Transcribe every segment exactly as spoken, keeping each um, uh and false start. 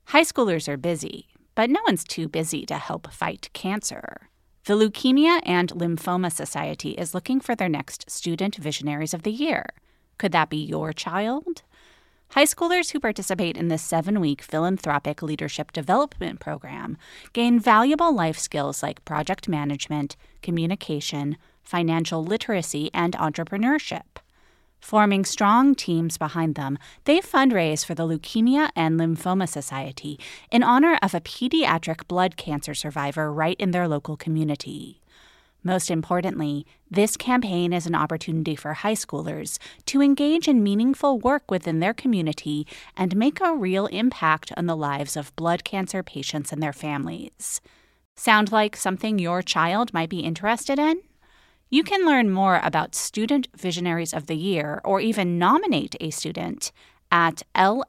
High schoolers are busy, but no one's too busy to help fight cancer. The Leukemia and Lymphoma Society is looking for their next Student Visionaries of the Year. Could that be your child? High schoolers who participate in this seven-week philanthropic leadership development program gain valuable life skills like project management, communication, financial literacy, and entrepreneurship. Forming strong teams behind them, they fundraise for the Leukemia and Lymphoma Society in honor of a pediatric blood cancer survivor right in their local community. Most importantly, this campaign is an opportunity for high schoolers to engage in meaningful work within their community and make a real impact on the lives of blood cancer patients and their families. Sound like something your child might be interested in? You can learn more about Student Visionaries of the Year or even nominate a student at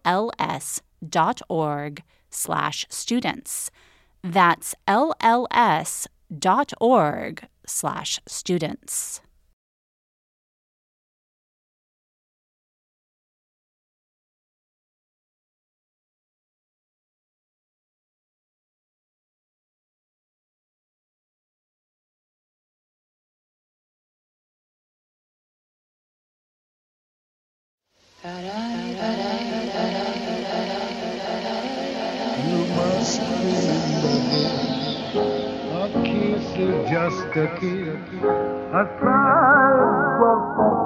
lls.org slash students. That's lls.org slash students. You must remember, a kiss is just a kiss, a sigh was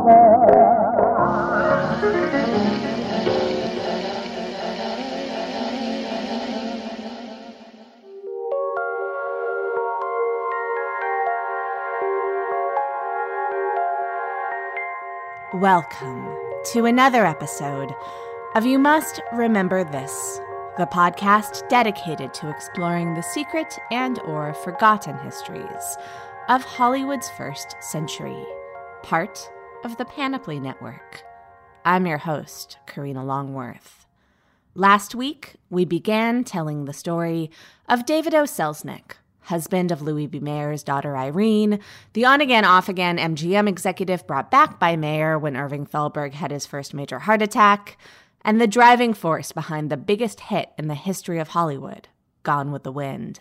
Welcome to another episode of You Must Remember This, the podcast dedicated to exploring the secret and or forgotten histories of Hollywood's first century, part of the Panoply Network. I'm your host, Karina Longworth. Last week, we began telling the story of David O. Selznick, husband of Louis B. Mayer's daughter Irene, the on-again, off-again M G M executive brought back by Mayer when Irving Thalberg had his first major heart attack, and the driving force behind the biggest hit in the history of Hollywood, Gone with the Wind.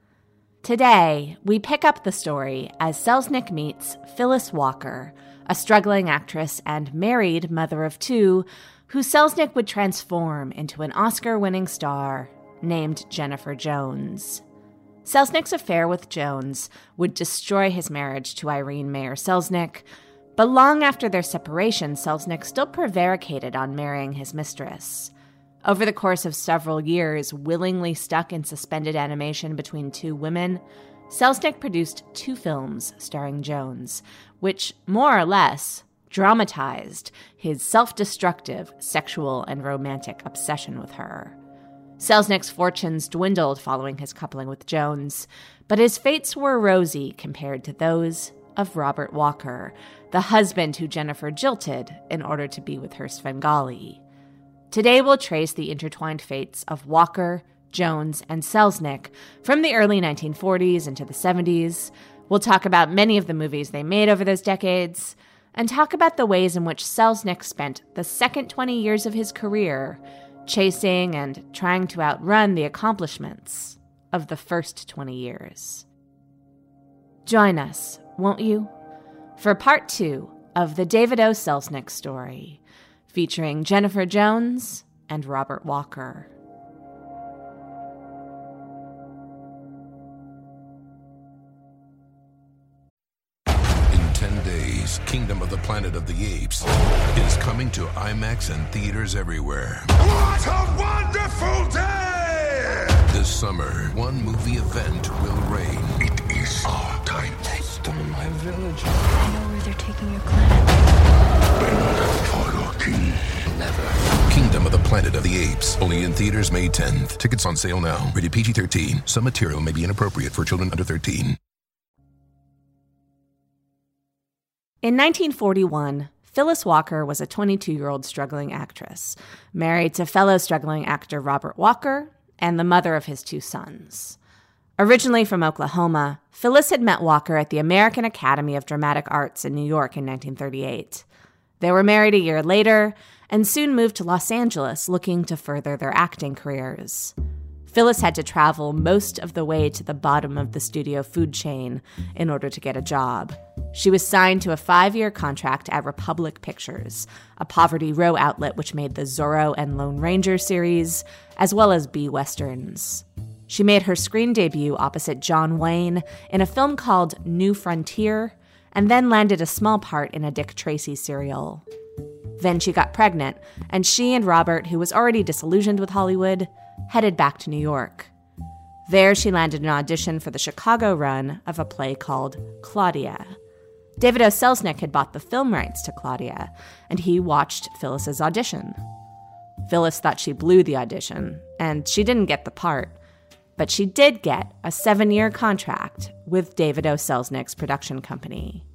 Today, we pick up the story as Selznick meets Phyllis Walker, a struggling actress and married mother of two, who Selznick would transform into an Oscar-winning star named Jennifer Jones. Selznick's affair with Jones would destroy his marriage to Irene Mayer Selznick, but long after their separation, Selznick still prevaricated on marrying his mistress. Over the course of several years, willingly stuck in suspended animation between two women, Selznick produced two films starring Jones, which, more or less, dramatized his self-destructive sexual and romantic obsession with her. Selznick's fortunes dwindled following his coupling with Jones, but his fates were rosy compared to those of Robert Walker, the husband who Jennifer jilted in order to be with her Svengali. Today we'll trace the intertwined fates of Walker, Jones, and Selznick from the early nineteen forties into the seventies. We'll talk about many of the movies they made over those decades, and talk about the ways in which Selznick spent the second twenty years of his career chasing and trying to outrun the accomplishments of the first twenty years. Join us, won't you, for part two of the David O. Selznick story, featuring Jennifer Jones and Robert Walker. In ten days, Kingdom of the Planet of the Apes is coming to IMAX and theaters everywhere. What a wonderful day! This summer, one movie event will reign. It is our time. They stole my village. I know where they're taking your planet. Bend for your king. Never. Kingdom of the Planet of the Apes. Only in theaters May tenth. Tickets on sale now. Rated P G thirteen. Some material may be inappropriate for children under thirteen. In nineteen forty-one, Phyllis Walker was a twenty-two-year-old struggling actress, married to fellow struggling actor Robert Walker, and the mother of his two sons. Originally from Oklahoma, Phyllis had met Walker at the American Academy of Dramatic Arts in New York in nineteen thirty-eight. They were married a year later and soon moved to Los Angeles looking to further their acting careers. Phyllis had to travel most of the way to the bottom of the studio food chain in order to get a job. She was signed to a five-year contract at Republic Pictures, a Poverty Row outlet which made the Zorro and Lone Ranger series, as well as B-Westerns. She made her screen debut opposite John Wayne in a film called New Frontier, and then landed a small part in a Dick Tracy serial. Then she got pregnant, and she and Robert, who was already disillusioned with Hollywood, headed back to New York. There she landed an audition for the Chicago run of a play called Claudia. David O. Selznick had bought the film rights to Claudia, and he watched Phyllis's audition. Phyllis thought she blew the audition, and she didn't get the part, but she did get a seven-year contract with David O. Selznick's production company.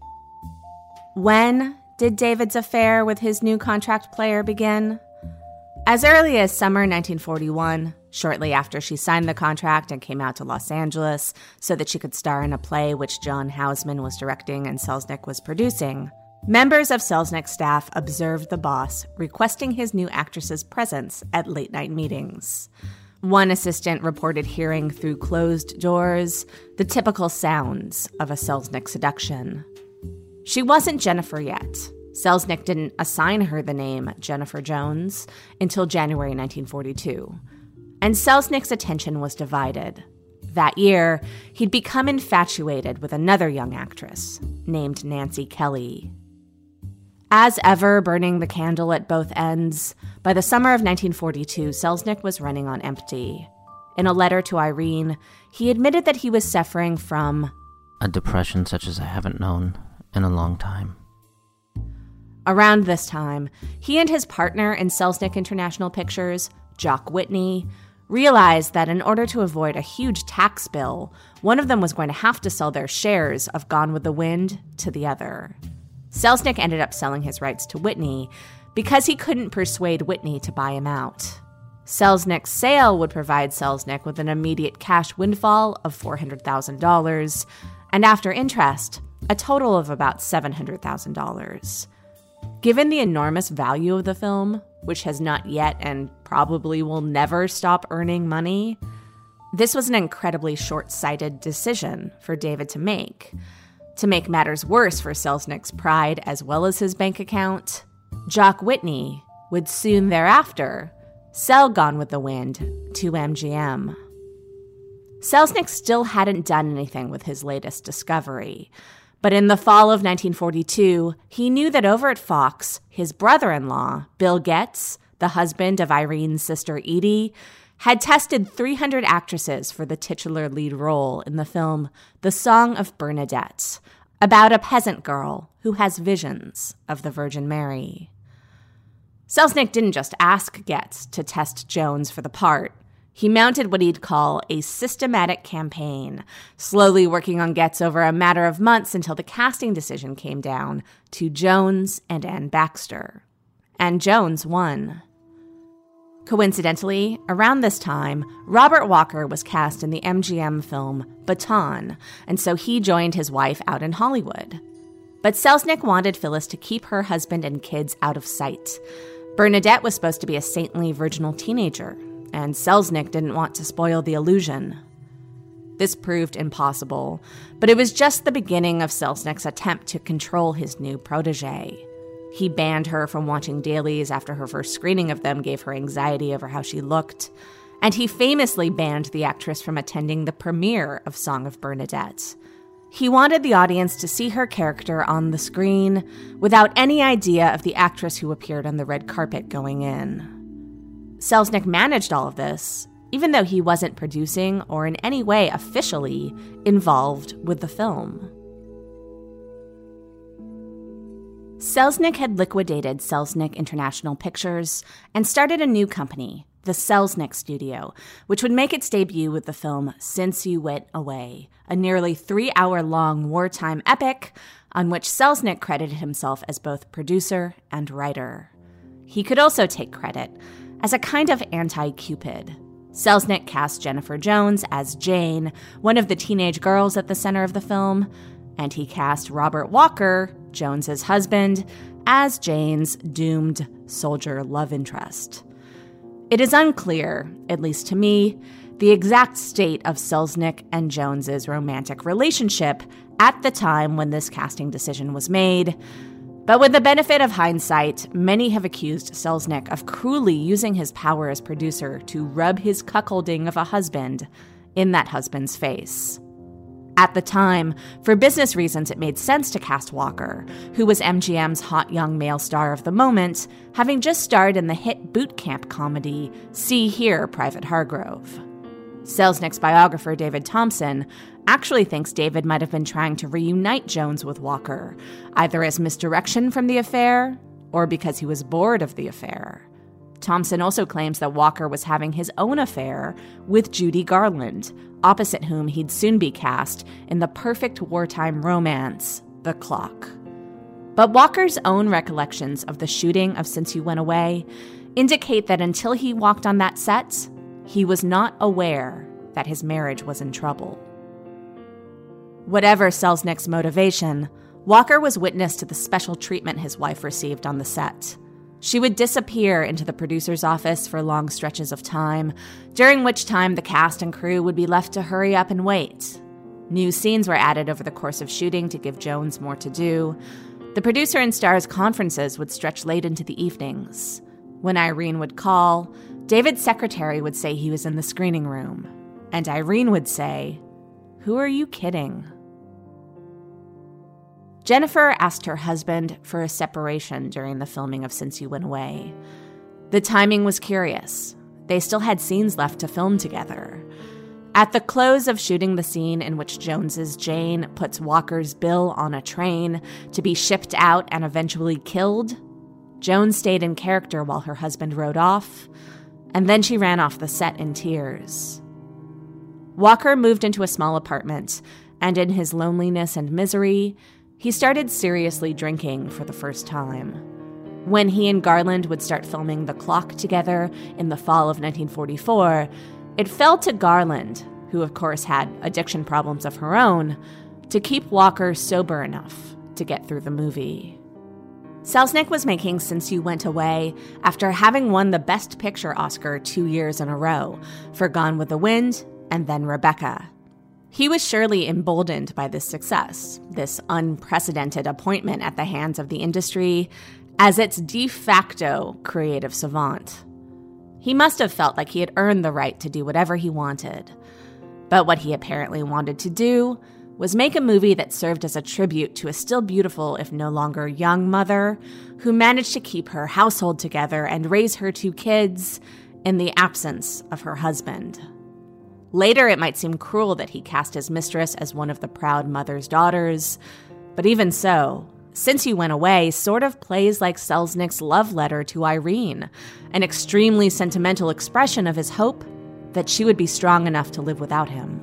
When did David's affair with his new contract player begin? As early as summer nineteen forty-one, shortly after she signed the contract and came out to Los Angeles so that she could star in a play which John Houseman was directing and Selznick was producing, members of Selznick's staff observed the boss requesting his new actress's presence at late-night meetings. One assistant reported hearing through closed doors the typical sounds of a Selznick seduction. She wasn't Jennifer yet. Selznick didn't assign her the name Jennifer Jones until January nineteen forty-two. And Selznick's attention was divided. That year, he'd become infatuated with another young actress named Nancy Kelly. As ever, burning the candle at both ends, by the summer of nineteen forty-two, Selznick was running on empty. In a letter to Irene, he admitted that he was suffering from a depression such as I haven't known in a long time. Around this time, he and his partner in Selznick International Pictures, Jock Whitney, realized that in order to avoid a huge tax bill, one of them was going to have to sell their shares of Gone with the Wind to the other. Selznick ended up selling his rights to Whitney because he couldn't persuade Whitney to buy him out. Selznick's sale would provide Selznick with an immediate cash windfall of four hundred thousand dollars, and after interest, a total of about seven hundred thousand dollars. Given the enormous value of the film, which has not yet and probably will never stop earning money, this was an incredibly short-sighted decision for David to make. To make matters worse for Selznick's pride as well as his bank account, Jock Whitney would soon thereafter sell Gone with the Wind to M G M. Selznick still hadn't done anything with his latest discovery, but in the fall of nineteen forty-two, he knew that over at Fox, his brother-in-law, Bill Getz, the husband of Irene's sister Edie, had tested three hundred actresses for the titular lead role in the film The Song of Bernadette, about a peasant girl who has visions of the Virgin Mary. Selznick didn't just ask Getz to test Jones for the part. He mounted what he'd call a systematic campaign, slowly working on Getz over a matter of months until the casting decision came down to Jones and Anne Baxter. And Jones won. Coincidentally, around this time, Robert Walker was cast in the M G M film Baton, and so he joined his wife out in Hollywood. But Selznick wanted Phyllis to keep her husband and kids out of sight. Bernadette was supposed to be a saintly virginal teenager, and Selznick didn't want to spoil the illusion. This proved impossible, but it was just the beginning of Selznick's attempt to control his new protege. He banned her from watching dailies after her first screening of them gave her anxiety over how she looked, and he famously banned the actress from attending the premiere of Song of Bernadette. He wanted the audience to see her character on the screen without any idea of the actress who appeared on the red carpet going in. Selznick managed all of this, even though he wasn't producing or in any way officially involved with the film. Selznick had liquidated Selznick International Pictures and started a new company, the Selznick Studio, which would make its debut with the film Since You Went Away, a nearly three-hour-long wartime epic on which Selznick credited himself as both producer and writer. He could also take credit as a kind of anti-Cupid. Selznick cast Jennifer Jones as Jane, one of the teenage girls at the center of the film, and he cast Robert Walker, Jones's husband, as Jane's doomed soldier love interest. It is unclear, at least to me, the exact state of Selznick and Jones's romantic relationship at the time when this casting decision was made. But with the benefit of hindsight, many have accused Selznick of cruelly using his power as producer to rub his cuckolding of a husband in that husband's face. At the time, for business reasons, it made sense to cast Walker, who was M G M's hot young male star of the moment, having just starred in the hit boot camp comedy See Here, Private Hargrove. Selznick's biographer, David Thompson, actually thinks David might have been trying to reunite Jones with Walker, either as misdirection from the affair or because he was bored of the affair. Thompson also claims that Walker was having his own affair with Judy Garland, opposite whom he'd soon be cast in the perfect wartime romance, The Clock. But Walker's own recollections of the shooting of Since You Went Away indicate that until he walked on that set, he was not aware that his marriage was in trouble. Whatever Selznick's motivation, Walker was witness to the special treatment his wife received on the set. She would disappear into the producer's office for long stretches of time, during which time the cast and crew would be left to hurry up and wait. New scenes were added over the course of shooting to give Jones more to do. The producer and star's conferences would stretch late into the evenings. When Irene would call, David's secretary would say he was in the screening room, and Irene would say, "Who are you kidding?" Jennifer asked her husband for a separation during the filming of Since You Went Away. The timing was curious. They still had scenes left to film together. At the close of shooting the scene in which Jones's Jane puts Walker's Bill on a train to be shipped out and eventually killed, Jones stayed in character while her husband rode off, and then she ran off the set in tears. Walker moved into a small apartment, and in his loneliness and misery, he started seriously drinking for the first time. When he and Garland would start filming The Clock together in the fall of nineteen forty-four, it fell to Garland, who of course had addiction problems of her own, to keep Walker sober enough to get through the movie. Selznick was making Since You Went Away after having won the Best Picture Oscar two years in a row for Gone with the Wind and then Rebecca. He was surely emboldened by this success, this unprecedented appointment at the hands of the industry as its de facto creative savant. He must have felt like he had earned the right to do whatever he wanted. But what he apparently wanted to do was make a movie that served as a tribute to a still beautiful, if no longer young mother who managed to keep her household together and raise her two kids in the absence of her husband. Later, it might seem cruel that he cast his mistress as one of the proud mother's daughters, but even so, Since You Went Away sort of plays like Selznick's love letter to Irene, an extremely sentimental expression of his hope that she would be strong enough to live without him.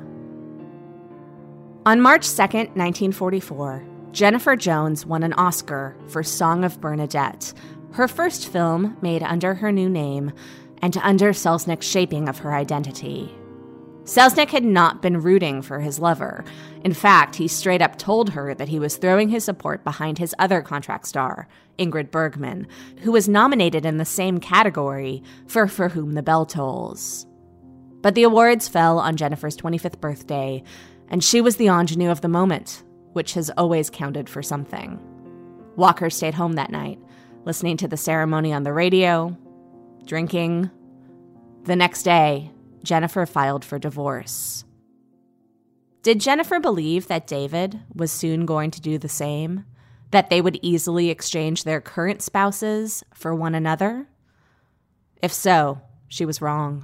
On March second, nineteen forty-four, Jennifer Jones won an Oscar for Song of Bernadette, her first film made under her new name and under Selznick's shaping of her identity. Selznick had not been rooting for his lover. In fact, he straight up told her that he was throwing his support behind his other contract star, Ingrid Bergman, who was nominated in the same category for For Whom the Bell Tolls. But the awards fell on Jennifer's twenty-fifth birthday, and she was the ingenue of the moment, which has always counted for something. Walker stayed home that night, listening to the ceremony on the radio, drinking. The next day, Jennifer filed for divorce. Did Jennifer believe that David was soon going to do the same? That they would easily exchange their current spouses for one another? If so, she was wrong.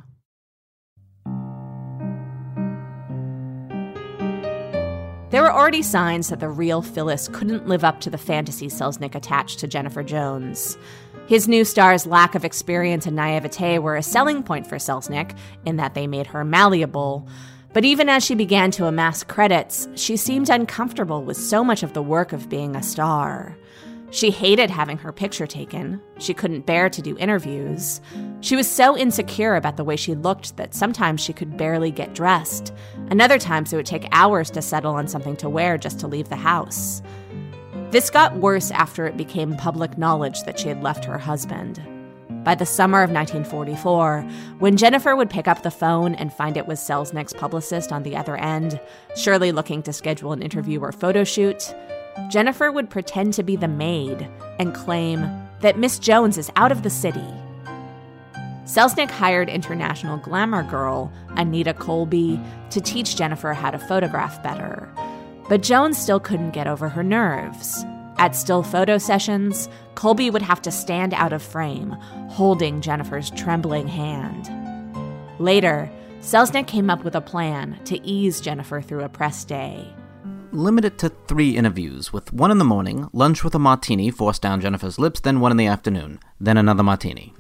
There were already signs that the real Phyllis couldn't live up to the fantasy Selznick attached to Jennifer Jones. His new star's lack of experience and naivete were a selling point for Selznick in that they made her malleable. But even as she began to amass credits, she seemed uncomfortable with so much of the work of being a star. She hated having her picture taken. She couldn't bear to do interviews. She was so insecure about the way she looked that sometimes she could barely get dressed, and other times it would take hours to settle on something to wear just to leave the house. This got worse after it became public knowledge that she had left her husband. By the summer of nineteen forty-four, when Jennifer would pick up the phone and find it was Selznick's publicist on the other end, surely looking to schedule an interview or photo shoot, Jennifer would pretend to be the maid and claim that Miss Jones is out of the city. Selznick hired international glamour girl Anita Colby to teach Jennifer how to photograph better. But Jones still couldn't get over her nerves. At still photo sessions, Colby would have to stand out of frame, holding Jennifer's trembling hand. Later, Selznick came up with a plan to ease Jennifer through a press day. Limit it to three interviews, with one in the morning, lunch with a martini forced down Jennifer's lips, then one in the afternoon, then another martini.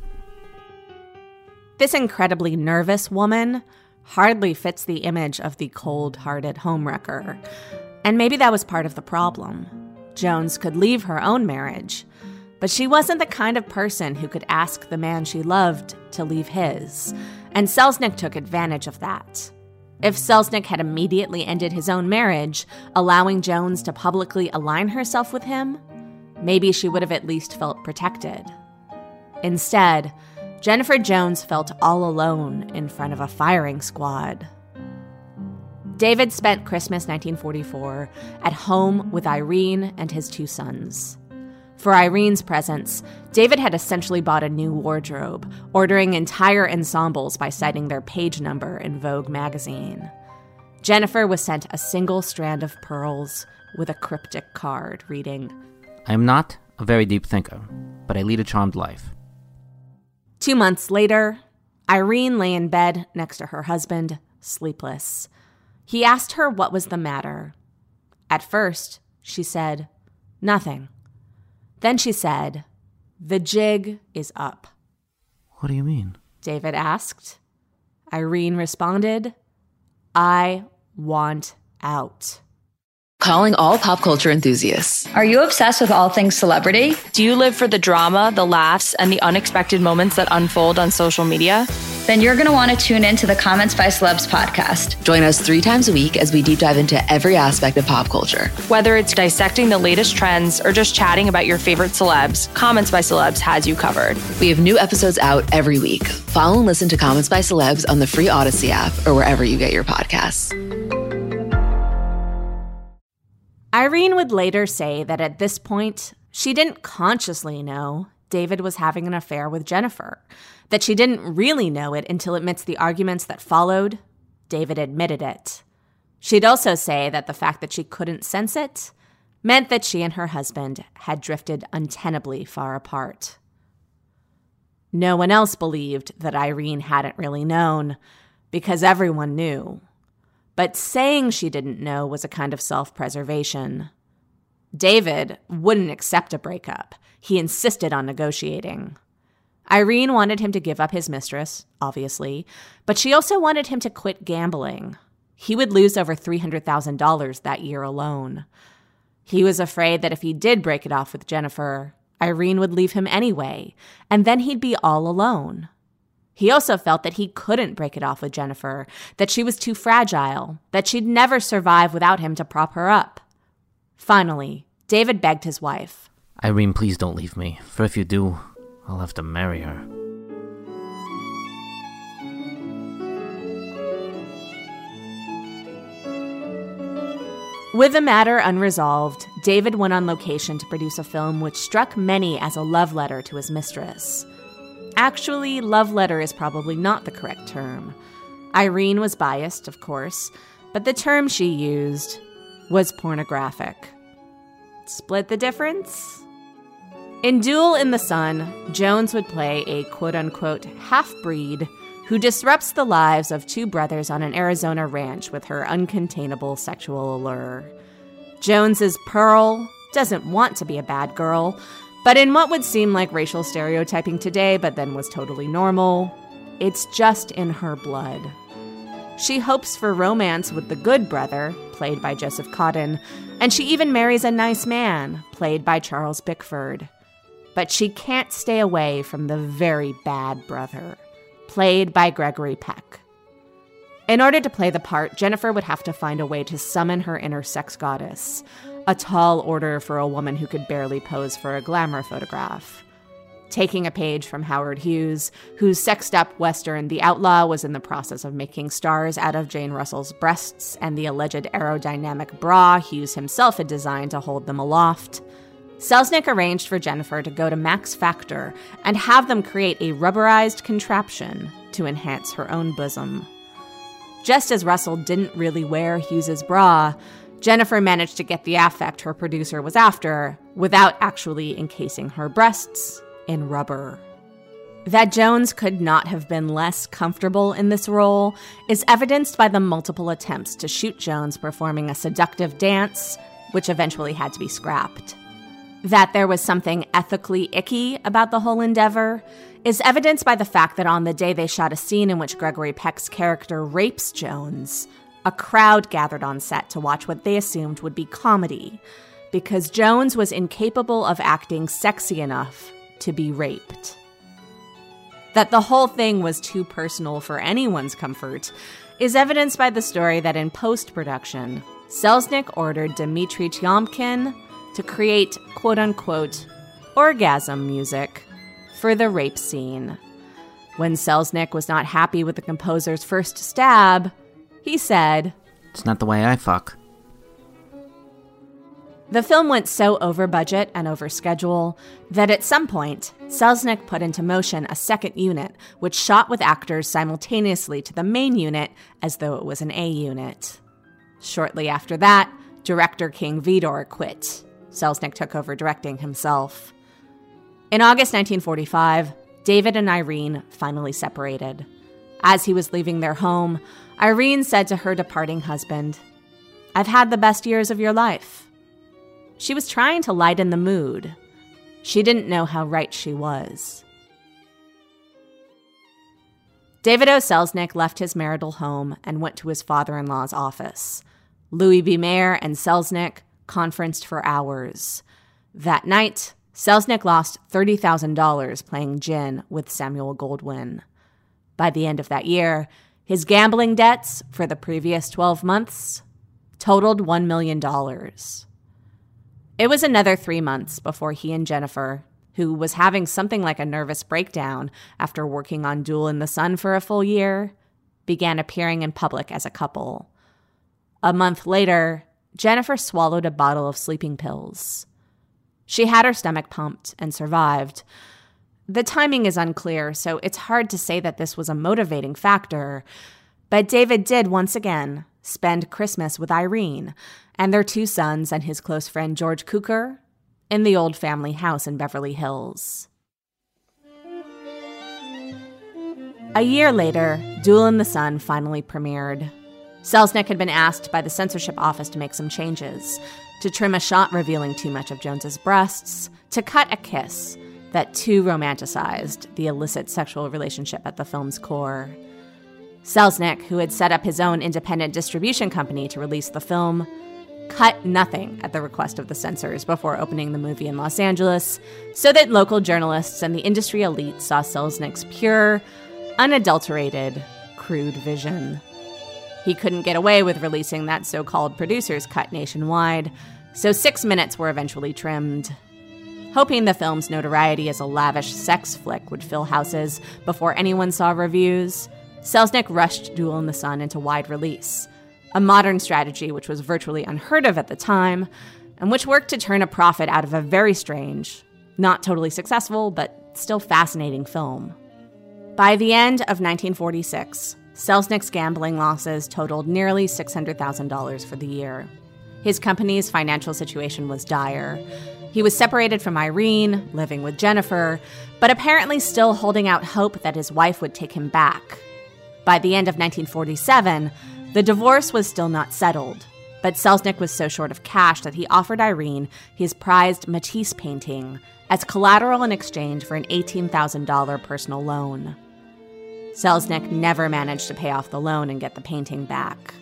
This incredibly nervous woman hardly fits the image of the cold-hearted homewrecker. And maybe that was part of the problem. Jones could leave her own marriage, but she wasn't the kind of person who could ask the man she loved to leave his, and Selznick took advantage of that. If Selznick had immediately ended his own marriage, allowing Jones to publicly align herself with him, maybe she would have at least felt protected. Instead, Jennifer Jones felt all alone in front of a firing squad. David spent Christmas nineteen forty-four at home with Irene and his two sons. For Irene's presents, David had essentially bought a new wardrobe, ordering entire ensembles by citing their page number in Vogue magazine. Jennifer was sent a single strand of pearls with a cryptic card reading, I am not a very deep thinker, but I lead a charmed life. Two months later, Irene lay in bed next to her husband, sleepless. He asked her what was the matter. At first, she said, nothing. Then she said, the jig is up. What do you mean? David asked. Irene responded, I want out. Calling all pop culture enthusiasts. Are you obsessed with all things celebrity? Do you live for the drama, the laughs, and the unexpected moments that unfold on social media? Then you're going to want to tune into the Comments by Celebs podcast. Join us three times a week as we deep dive into every aspect of pop culture. Whether it's dissecting the latest trends or just chatting about your favorite celebs, Comments by Celebs has you covered. We have new episodes out every week. Follow and listen to Comments by Celebs on the free Odyssey app or wherever you get your podcasts. Irene would later say that at this point, she didn't consciously know David was having an affair with Jennifer, that she didn't really know it until amidst the arguments that followed, David admitted it. She'd also say that the fact that she couldn't sense it meant that she and her husband had drifted untenably far apart. No one else believed that Irene hadn't really known, because everyone knew. But saying she didn't know was a kind of self-preservation. David wouldn't accept a breakup. He insisted on negotiating. Irene wanted him to give up his mistress, obviously, but she also wanted him to quit gambling. He would lose over three hundred thousand dollars that year alone. He was afraid that if he did break it off with Jennifer, Irene would leave him anyway, and then he'd be all alone. He also felt that he couldn't break it off with Jennifer, that she was too fragile, that she'd never survive without him to prop her up. Finally, David begged his wife. Irene, please don't leave me, for if you do, I'll have to marry her. With the matter unresolved, David went on location to produce a film which struck many as a love letter to his mistress. Actually, love letter is probably not the correct term. Irene was biased, of course, but the term she used was pornographic. Split the difference? In Duel in the Sun, Jones would play a quote-unquote half-breed who disrupts the lives of two brothers on an Arizona ranch with her uncontainable sexual allure. Jones's Pearl doesn't want to be a bad girl, but in what would seem like racial stereotyping today, but then was totally normal, it's just in her blood. She hopes for romance with the good brother, played by Joseph Cotten, and she even marries a nice man, played by Charles Bickford. But she can't stay away from the very bad brother, played by Gregory Peck. In order to play the part, Jennifer would have to find a way to summon her inner sex goddess, a tall order for a woman who could barely pose for a glamour photograph. taking a page from Howard Hughes, whose sexed-up Western The Outlaw was in the process of making stars out of Jane Russell's breasts and the alleged aerodynamic bra Hughes himself had designed to hold them aloft. Selznick arranged for Jennifer to go to Max Factor and have them create a rubberized contraption to enhance her own bosom. Just as Russell didn't really wear Hughes's bra, Jennifer managed to get the affect her producer was after without actually encasing her breasts in rubber. That Jones could not have been less comfortable in this role is evidenced by the multiple attempts to shoot Jones performing a seductive dance, which eventually had to be scrapped. That there was something ethically icky about the whole endeavor is evidenced by the fact that on the day they shot a scene in which Gregory Peck's character rapes Jones, a crowd gathered on set to watch what they assumed would be comedy, because Jones was incapable of acting sexy enough to be raped. That the whole thing was too personal for anyone's comfort is evidenced by the story that in post-production, Selznick ordered Dmitry Tiomkin to create, quote-unquote, orgasm music for the rape scene. When Selznick was not happy with the composer's first stab, he said, "It's not the way I fuck." The film went so over budget and over schedule that at some point, Selznick put into motion a second unit, which shot with actors simultaneously to the main unit as though it was an A unit. Shortly after that, director King Vidor quit. Selznick took over directing himself. In August nineteen forty-five, David and Irene finally separated. As he was leaving their home, Irene said to her departing husband, "I've had the best years of your life." She was trying to lighten the mood. She didn't know how right she was. David O. Selznick left his marital home and went to his father-in-law's office. Louis B. Mayer and Selznick conferenced for hours. That night, Selznick lost thirty thousand dollars playing gin with Samuel Goldwyn. By the end of that year, his gambling debts for the previous twelve months totaled one million dollars. It was another three months before he and Jennifer, who was having something like a nervous breakdown after working on Duel in the Sun for a full year, began appearing in public as a couple. A month later, Jennifer swallowed a bottle of sleeping pills. She had her stomach pumped and survived. The timing is unclear, so it's hard to say that this was a motivating factor. But David did once again spend Christmas with Irene and their two sons and his close friend George Cukor in the old family house in Beverly Hills. A year later, Duel in the Sun finally premiered. Selznick had been asked by the censorship office to make some changes, to trim a shot revealing too much of Jones's breasts, to cut a kiss that too romanticized the illicit sexual relationship at the film's core. Selznick, who had set up his own independent distribution company to release the film, cut nothing at the request of the censors before opening the movie in Los Angeles, so that local journalists and the industry elite saw Selznick's pure, unadulterated, crude vision. He couldn't get away with releasing that so-called producer's cut nationwide, so six minutes were eventually trimmed. Hoping the film's notoriety as a lavish sex flick would fill houses before anyone saw reviews, Selznick rushed Duel in the Sun into wide release, a modern strategy which was virtually unheard of at the time, and which worked to turn a profit out of a very strange, not totally successful, but still fascinating film. By the end of nineteen forty-six, Selznick's gambling losses totaled nearly six hundred thousand dollars for the year. His company's financial situation was dire. He was separated from Irene, living with Jennifer, but apparently still holding out hope that his wife would take him back. By the end of nineteen forty-seven, the divorce was still not settled, but Selznick was so short of cash that he offered Irene his prized Matisse painting as collateral in exchange for an eighteen thousand dollars personal loan. Selznick never managed to pay off the loan and get the painting back.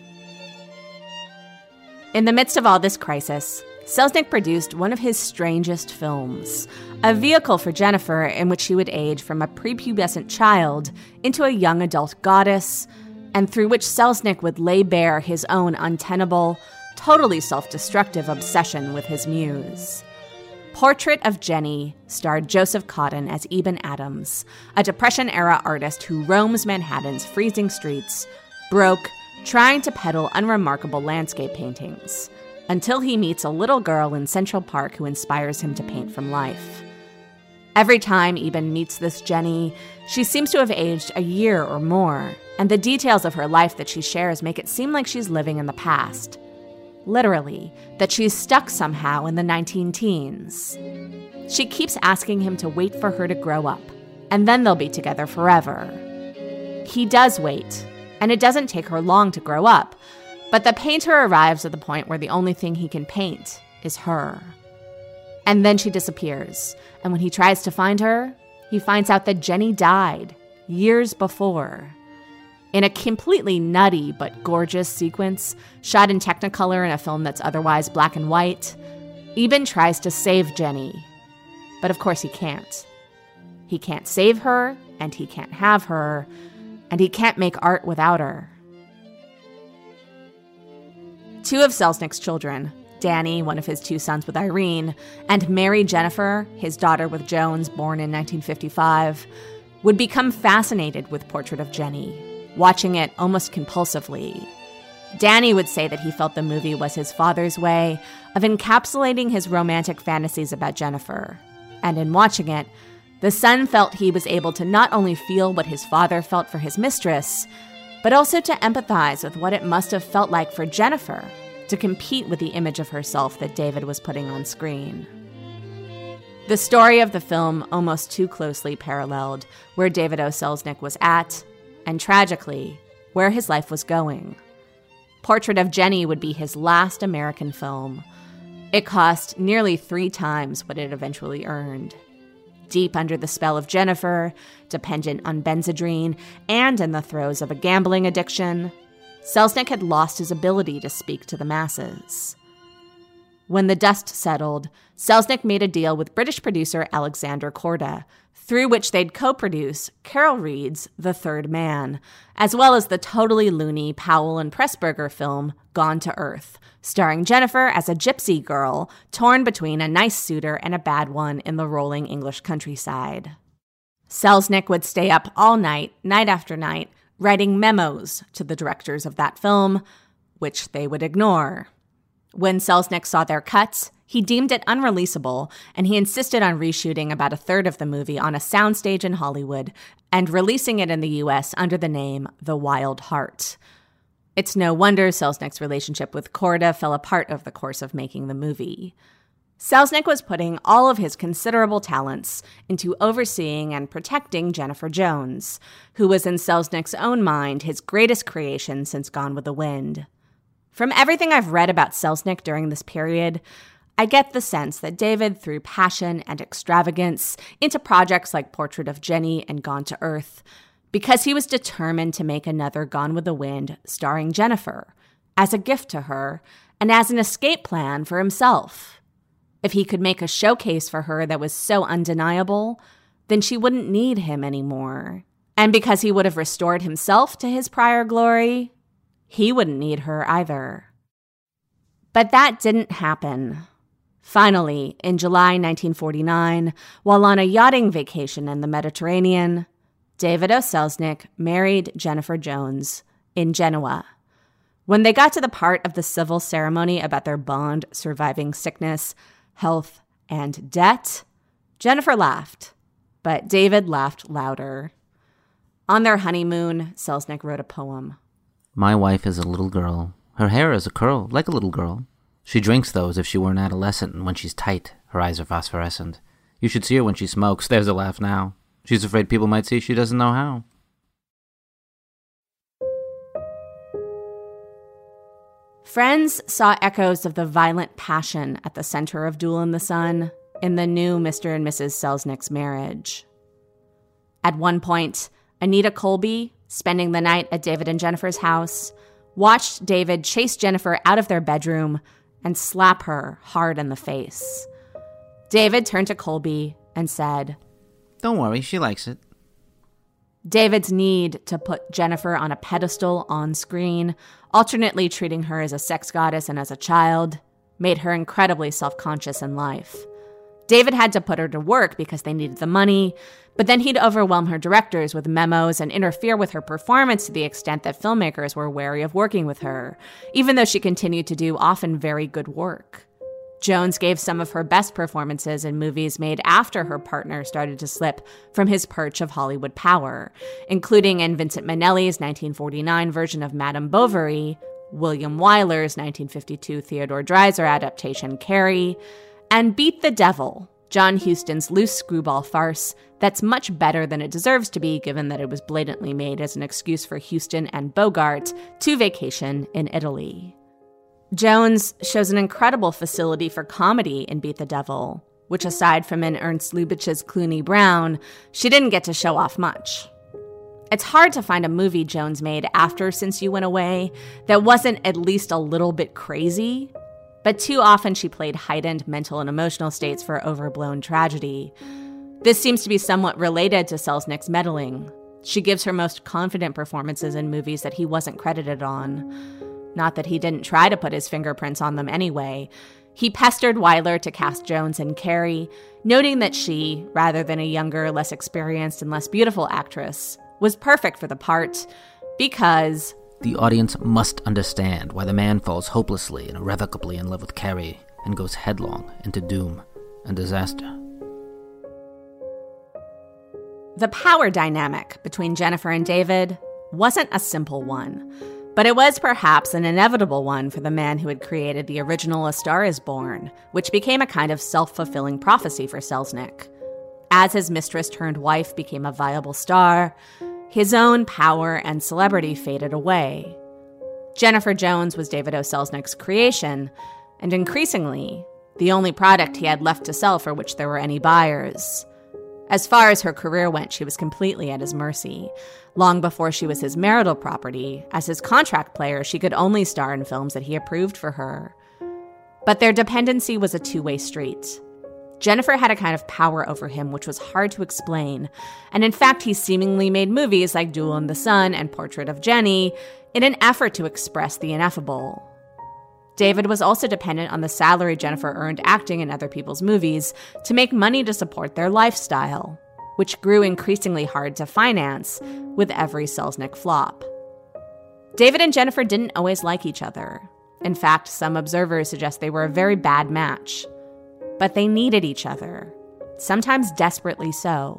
In the midst of all this crisis, Selznick produced one of his strangest films, a vehicle for Jennifer in which she would age from a prepubescent child into a young adult goddess, and through which Selznick would lay bare his own untenable, totally self-destructive obsession with his muse. Portrait of Jenny starred Joseph Cotten as Eben Adams, a Depression-era artist who roams Manhattan's freezing streets, broke, trying to peddle unremarkable landscape paintings, until he meets a little girl in Central Park who inspires him to paint from life. Every time Eben meets this Jenny, she seems to have aged a year or more, and the details of her life that she shares make it seem like she's living in the past. Literally, that she's stuck somehow in the nineteen teens. She keeps asking him to wait for her to grow up, and then they'll be together forever. He does wait, and it doesn't take her long to grow up, but the painter arrives at the point where the only thing he can paint is her. And then she disappears, and when he tries to find her, he finds out that Jenny died years before. In a completely nutty but gorgeous sequence, shot in Technicolor in a film that's otherwise black and white, Eben tries to save Jenny. But of course he can't. He can't save her, and he can't have her, and he can't make art without her. Two of Selznick's children, Danny, one of his two sons with Irene, and Mary Jennifer, his daughter with Jones, born in nineteen fifty-five, would become fascinated with Portrait of Jenny, watching it almost compulsively. Danny would say that he felt the movie was his father's way of encapsulating his romantic fantasies about Jennifer. And in watching it, the son felt he was able to not only feel what his father felt for his mistress, but also to empathize with what it must have felt like for Jennifer to compete with the image of herself that David was putting on screen. The story of the film almost too closely paralleled where David O. Selznick was at, and tragically, where his life was going. Portrait of Jenny would be his last American film. It cost nearly three times what it eventually earned. Deep under the spell of Jennifer, dependent on Benzedrine, and in the throes of a gambling addiction, Selznick had lost his ability to speak to the masses. When the dust settled, Selznick made a deal with British producer Alexander Korda, through which they'd co-produce Carol Reed's The Third Man, as well as the totally loony Powell and Pressburger film Gone to Earth, starring Jennifer as a gypsy girl torn between a nice suitor and a bad one in the rolling English countryside. Selznick would stay up all night, night after night, writing memos to the directors of that film, which they would ignore. When Selznick saw their cuts, he deemed it unreleasable, and he insisted on reshooting about a third of the movie on a soundstage in Hollywood and releasing it in the U S under the name The Wild Heart. It's no wonder Selznick's relationship with Korda fell apart over the course of making the movie. Selznick was putting all of his considerable talents into overseeing and protecting Jennifer Jones, who was in Selznick's own mind his greatest creation since Gone with the Wind. From everything I've read about Selznick during this period, I get the sense that David threw passion and extravagance into projects like Portrait of Jenny and Gone to Earth because he was determined to make another Gone with the Wind starring Jennifer, as a gift to her and as an escape plan for himself. If he could make a showcase for her that was so undeniable, then she wouldn't need him anymore. And because he would have restored himself to his prior glory, he wouldn't need her either. But that didn't happen. Finally, in July nineteen forty-nine, while on a yachting vacation in the Mediterranean, David O. Selznick married Jennifer Jones in Genoa. When they got to the part of the civil ceremony about their bond surviving sickness, health, and debt, Jennifer laughed, but David laughed louder. On their honeymoon, Selznick wrote a poem. My wife is a little girl. Her hair is a curl, like a little girl. She drinks, though, as if she were an adolescent, and when she's tight, her eyes are phosphorescent. You should see her when she smokes. There's a laugh now. She's afraid people might see she doesn't know how. Friends saw echoes of the violent passion at the center of Duel in the Sun in the new Mister and Missus Selznick's marriage. At one point, Anita Colby, spending the night at David and Jennifer's house, watched David chase Jennifer out of their bedroom and slap her hard in the face. David turned to Colby and said, "Don't worry, she likes it." David's need to put Jennifer on a pedestal on screen, alternately treating her as a sex goddess and as a child, made her incredibly self-conscious in life. David had to put her to work because they needed the money, but then he'd overwhelm her directors with memos and interfere with her performance to the extent that filmmakers were wary of working with her, even though she continued to do often very good work. Jones gave some of her best performances in movies made after her partner started to slip from his perch of Hollywood power, including in Vincent Minnelli's nineteen forty-nine version of Madame Bovary, William Wyler's nineteen fifty-two Theodore Dreiser adaptation Carrie, and Beat the Devil, John Huston's loose screwball farce that's much better than it deserves to be, given that it was blatantly made as an excuse for Huston and Bogart to vacation in Italy. Jones shows an incredible facility for comedy in Beat the Devil, which aside from in Ernst Lubitsch's Clooney Brown, she didn't get to show off much. It's hard to find a movie Jones made after Since You Went Away that wasn't at least a little bit crazy, but too often she played heightened mental and emotional states for overblown tragedy. This seems to be somewhat related to Selznick's meddling. She gives her most confident performances in movies that he wasn't credited on. Not that he didn't try to put his fingerprints on them anyway. He pestered Wyler to cast Jones in Carrie, noting that she, rather than a younger, less experienced, and less beautiful actress, was perfect for the part because the audience must understand why the man falls hopelessly and irrevocably in love with Carrie and goes headlong into doom and disaster. The power dynamic between Jennifer and David wasn't a simple one, but it was perhaps an inevitable one for the man who had created the original A Star is Born, which became a kind of self-fulfilling prophecy for Selznick. As his mistress-turned-wife became a viable star, his own power and celebrity faded away. Jennifer Jones was David O. Selznick's creation, and increasingly, the only product he had left to sell for which there were any buyers. As far as her career went, she was completely at his mercy. Long before she was his marital property, as his contract player, she could only star in films that he approved for her. But their dependency was a two-way street. Jennifer had a kind of power over him which was hard to explain, and in fact he seemingly made movies like Duel in the Sun and Portrait of Jenny in an effort to express the ineffable. David was also dependent on the salary Jennifer earned acting in other people's movies to make money to support their lifestyle, which grew increasingly hard to finance with every Selznick flop. David and Jennifer didn't always like each other. In fact, some observers suggest they were a very bad match. But they needed each other, sometimes desperately so.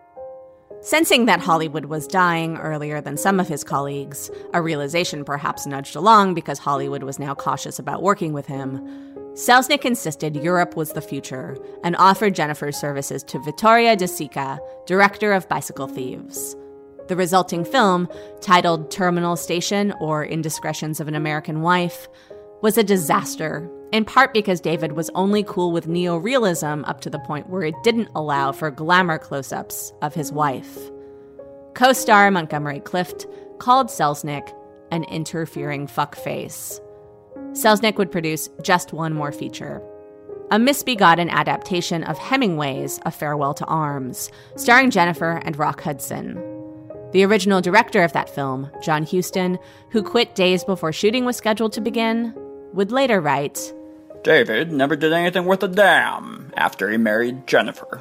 Sensing that Hollywood was dying earlier than some of his colleagues, a realization perhaps nudged along because Hollywood was now cautious about working with him, Selznick insisted Europe was the future and offered Jennifer's services to Vittorio De Sica, director of Bicycle Thieves. The resulting film, titled Terminal Station or Indiscretions of an American Wife, was a disaster, in part because David was only cool with neorealism up to the point where it didn't allow for glamour close-ups of his wife. Co-star Montgomery Clift called Selznick an interfering fuckface. Selznick would produce just one more feature, a misbegotten adaptation of Hemingway's A Farewell to Arms, starring Jennifer and Rock Hudson. The original director of that film, John Huston, who quit days before shooting was scheduled to begin, would later write, David never did anything worth a damn after he married Jennifer.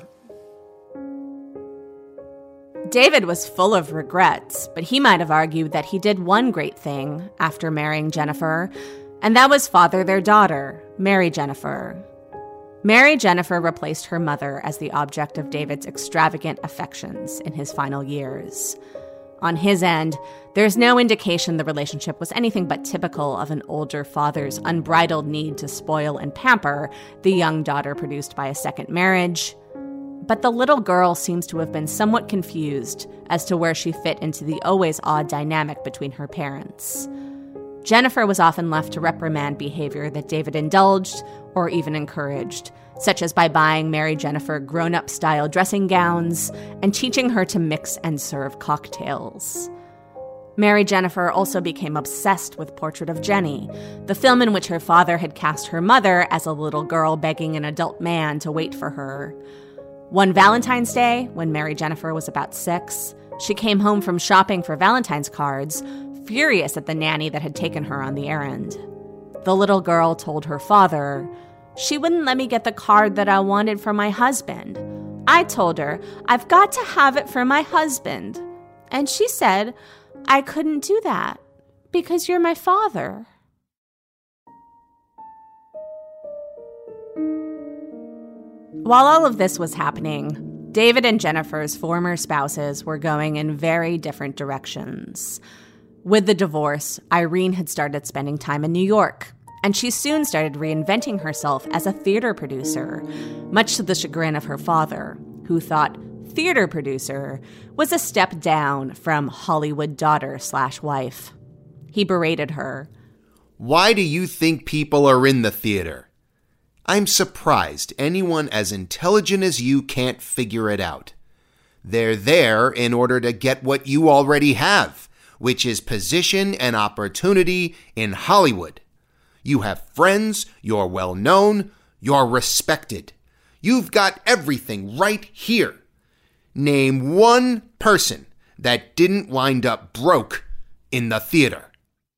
David was full of regrets, but he might have argued that he did one great thing after marrying Jennifer, and that was father their daughter, Mary Jennifer. Mary Jennifer replaced her mother as the object of David's extravagant affections in his final years. On his end, there's no indication the relationship was anything but typical of an older father's unbridled need to spoil and pamper the young daughter produced by a second marriage. But the little girl seems to have been somewhat confused as to where she fit into the always odd dynamic between her parents. Jennifer was often left to reprimand behavior that David indulged or even encouraged, such as by buying Mary Jennifer grown-up style dressing gowns and teaching her to mix and serve cocktails. Mary Jennifer also became obsessed with Portrait of Jenny, the film in which her father had cast her mother as a little girl begging an adult man to wait for her. One Valentine's Day, when Mary Jennifer was about six, she came home from shopping for Valentine's cards, furious at the nanny that had taken her on the errand. The little girl told her father, She wouldn't let me get the card that I wanted for my husband. I told her, I've got to have it for my husband. And she said, I couldn't do that because you're my father. While all of this was happening, David and Jennifer's former spouses were going in very different directions. With the divorce, Irene had started spending time in New York, and she soon started reinventing herself as a theater producer, much to the chagrin of her father, who thought theater producer was a step down from Hollywood daughter slash wife. He berated her. Why do you think people are in the theater? I'm surprised anyone as intelligent as you can't figure it out. They're there in order to get what you already have, which is position and opportunity in Hollywood. You have friends, you're well known, you're respected. You've got everything right here. Name one person that didn't wind up broke in the theater.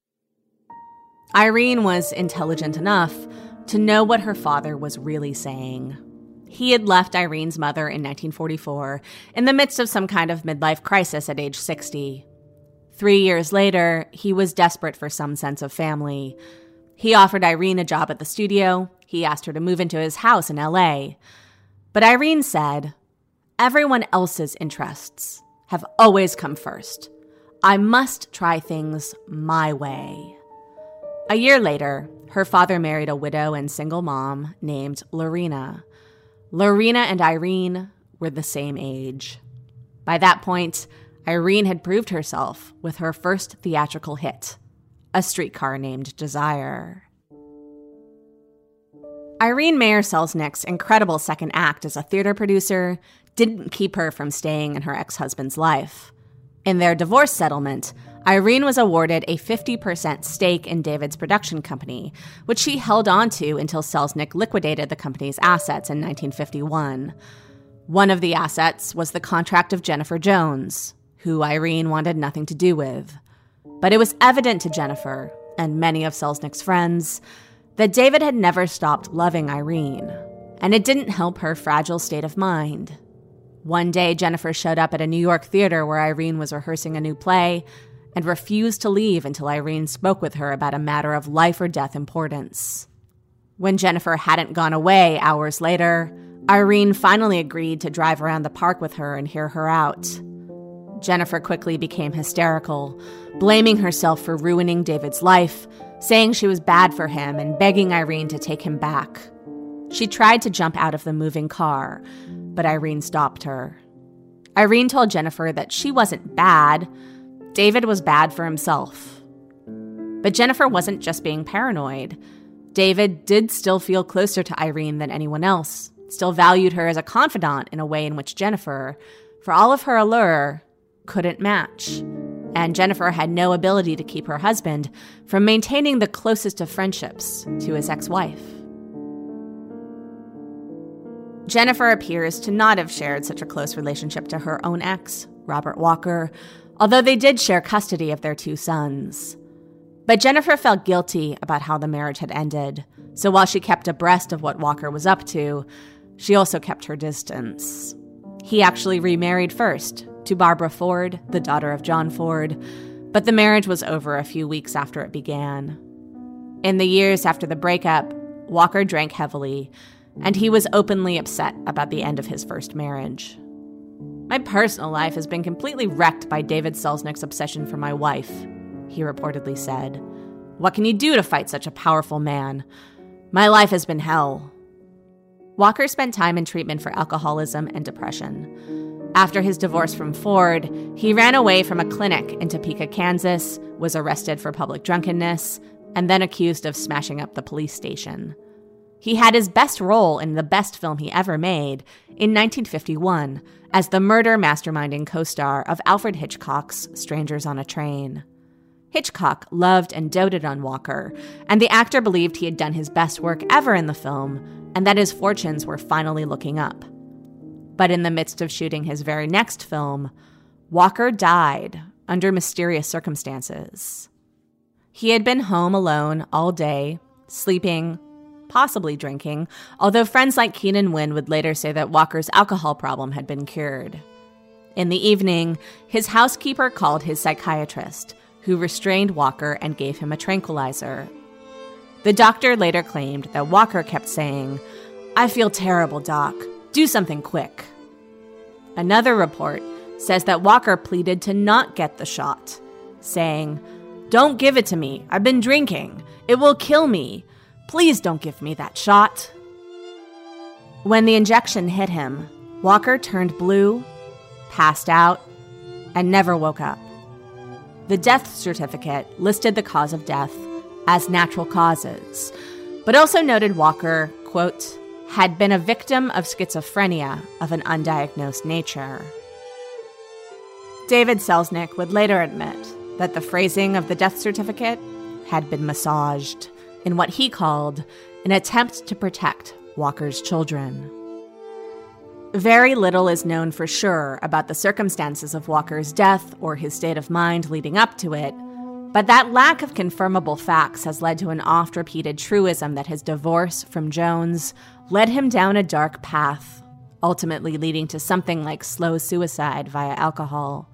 Irene was intelligent enough to know what her father was really saying. He had left Irene's mother in nineteen forty-four in the midst of some kind of midlife crisis at age sixty. Three years later, he was desperate for some sense of family. He offered Irene a job at the studio. He asked her to move into his house in L A. But Irene said, everyone else's interests have always come first. I must try things my way. A year later, her father married a widow and single mom named Lorena. Lorena and Irene were the same age. By that point, Irene had proved herself with her first theatrical hit, A Streetcar Named Desire. Irene Mayer Selznick's incredible second act as a theater producer didn't keep her from staying in her ex-husband's life. In their divorce settlement, Irene was awarded a fifty percent stake in David's production company, which she held on to until Selznick liquidated the company's assets in nineteen fifty-one. One of the assets was the contract of Jennifer Jones, who Irene wanted nothing to do with. But it was evident to Jennifer, and many of Selznick's friends, that David had never stopped loving Irene, and it didn't help her fragile state of mind. One day, Jennifer showed up at a New York theater where Irene was rehearsing a new play and refused to leave until Irene spoke with her about a matter of life or death importance. When Jennifer hadn't gone away hours later, Irene finally agreed to drive around the park with her and hear her out. Jennifer quickly became hysterical, blaming herself for ruining David's life, saying she was bad for him and begging Irene to take him back. She tried to jump out of the moving car, but Irene stopped her. Irene told Jennifer that she wasn't bad. David was bad for himself. But Jennifer wasn't just being paranoid. David did still feel closer to Irene than anyone else, still valued her as a confidant in a way in which Jennifer, for all of her allure, couldn't match. And Jennifer had no ability to keep her husband from maintaining the closest of friendships to his ex-wife. Jennifer appears to not have shared such a close relationship to her own ex, Robert Walker, although they did share custody of their two sons. But Jennifer felt guilty about how the marriage had ended, so while she kept abreast of what Walker was up to, she also kept her distance. He actually remarried first, to Barbara Ford, the daughter of John Ford, but the marriage was over a few weeks after it began. In the years after the breakup, Walker drank heavily, and he was openly upset about the end of his first marriage. My personal life has been completely wrecked by David Selznick's obsession for my wife, he reportedly said. What can you do to fight such a powerful man? My life has been hell. Walker spent time in treatment for alcoholism and depression. After his divorce from Ford, he ran away from a clinic in Topeka, Kansas, was arrested for public drunkenness, and then accused of smashing up the police station. He had his best role in the best film he ever made in nineteen fifty-one as the murder masterminding co-star of Alfred Hitchcock's Strangers on a Train. Hitchcock loved and doted on Walker, and the actor believed he had done his best work ever in the film and that his fortunes were finally looking up. But in the midst of shooting his very next film, Walker died under mysterious circumstances. He had been home alone all day, sleeping, possibly drinking, although friends like Keenan Wynn would later say that Walker's alcohol problem had been cured. In the evening, his housekeeper called his psychiatrist, who restrained Walker and gave him a tranquilizer. The doctor later claimed that Walker kept saying, "I feel terrible, Doc. Do something quick." Another report says that Walker pleaded to not get the shot, saying, "Don't give it to me. I've been drinking. It will kill me. Please don't give me that shot." When the injection hit him, Walker turned blue, passed out, and never woke up. The death certificate listed the cause of death as natural causes, but also noted Walker, quote, had been a victim of schizophrenia of an undiagnosed nature. David Selznick would later admit that the phrasing of the death certificate had been massaged in what he called an attempt to protect Walker's children. Very little is known for sure about the circumstances of Walker's death or his state of mind leading up to it, but that lack of confirmable facts has led to an oft-repeated truism that his divorce from Jones led him down a dark path, ultimately leading to something like slow suicide via alcohol.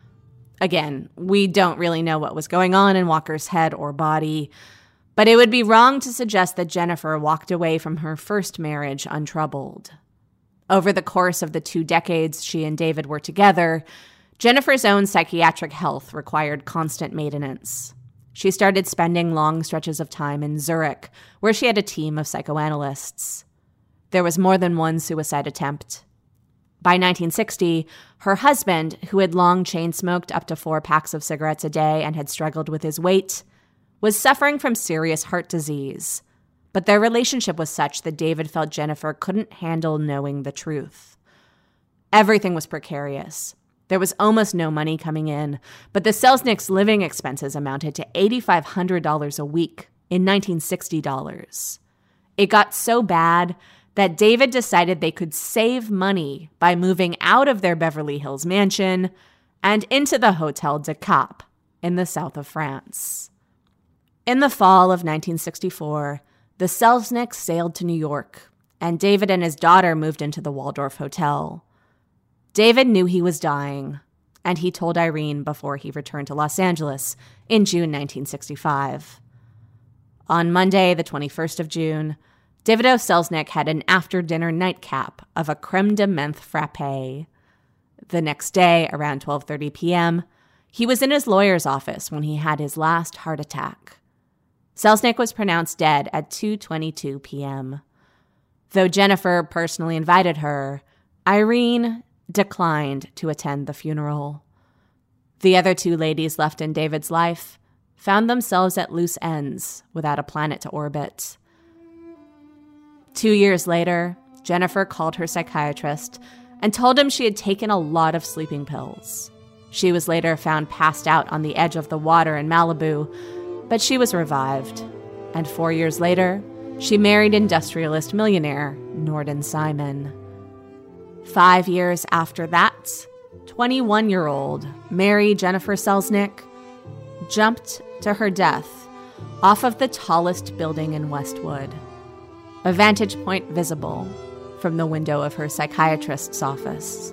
Again, we don't really know what was going on in Walker's head or body, but it would be wrong to suggest that Jennifer walked away from her first marriage untroubled. Over the course of the two decades she and David were together, Jennifer's own psychiatric health required constant maintenance. She started spending long stretches of time in Zurich, where she had a team of psychoanalysts. There was more than one suicide attempt. By nineteen sixty, her husband, who had long chain-smoked up to four packs of cigarettes a day and had struggled with his weight, was suffering from serious heart disease. But their relationship was such that David felt Jennifer couldn't handle knowing the truth. Everything was precarious. There was almost no money coming in, but the Selznicks' living expenses amounted to eight thousand five hundred dollars a week in nineteen sixty dollars. It got so bad that David decided they could save money by moving out of their Beverly Hills mansion and into the Hotel de Cap in the south of France. In the fall of nineteen sixty-four, the Selznicks sailed to New York, and David and his daughter moved into the Waldorf Hotel. David knew he was dying, and he told Irene before he returned to Los Angeles in June nineteen sixty-five. On Monday, the twenty-first of June, David O. Selznick had an after-dinner nightcap of a creme de menthe frappe. The next day, around twelve thirty p.m., he was in his lawyer's office when he had his last heart attack. Selznick was pronounced dead at two twenty-two p.m. Though Jennifer personally invited her, Irene declined to attend the funeral. The other two ladies left in David's life found themselves at loose ends without a planet to orbit. Two years later, Jennifer called her psychiatrist and told him she had taken a lot of sleeping pills. She was later found passed out on the edge of the water in Malibu, but she was revived. And four years later, she married industrialist millionaire Nordin Simon. Five years after that, twenty-one-year-old Mary Jennifer Selznick jumped to her death off of the tallest building in Westwood, a vantage point visible from the window of her psychiatrist's office.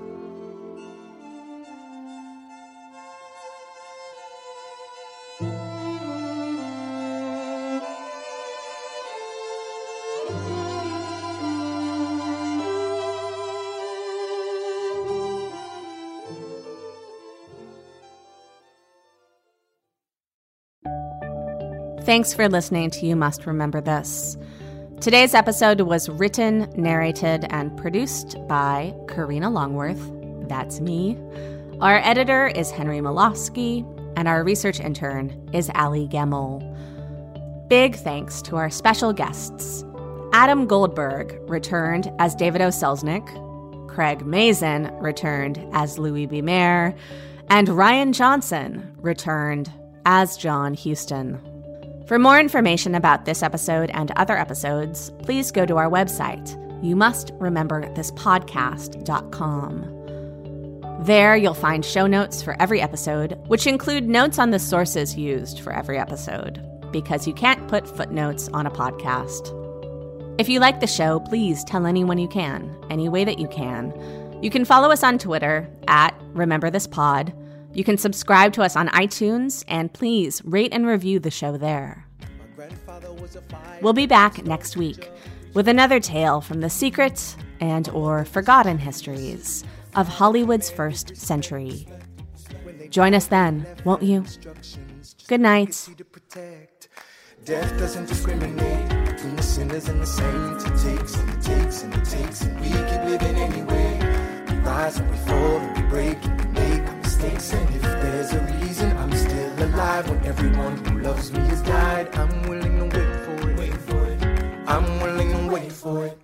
Thanks for listening to You Must Remember This. Today's episode was written, narrated, and produced by Karina Longworth. That's me. Our editor is Henry Molofsky, and our research intern is Allie Gemmel. Big thanks to our special guests. Adam Goldberg returned as David O. Selznick, Craig Mazin returned as Louis B. Mayer, and Ryan Johnson returned as John Huston. For more information about this episode and other episodes, please go to our website, you must remember this podcast dot com. There you'll find show notes for every episode, which include notes on the sources used for every episode, because you can't put footnotes on a podcast. If you like the show, please tell anyone you can, any way that you can. You can follow us on Twitter at RememberThisPod. You can subscribe to us on iTunes, and please rate and review the show there. We'll be back next week with another tale from the secret and or forgotten histories of Hollywood's first century. Join us then, won't you? Good night. Death doesn't discriminate between the sinners and the saints. It takes and it takes and it takes, and we keep living anyway. We rise and we fall and we break and we make our mistakes. And if there's a reason I'm still alive when everyone who loves me has died, I'm willing to wait for it. Wait for it. I'm willing to wait for it.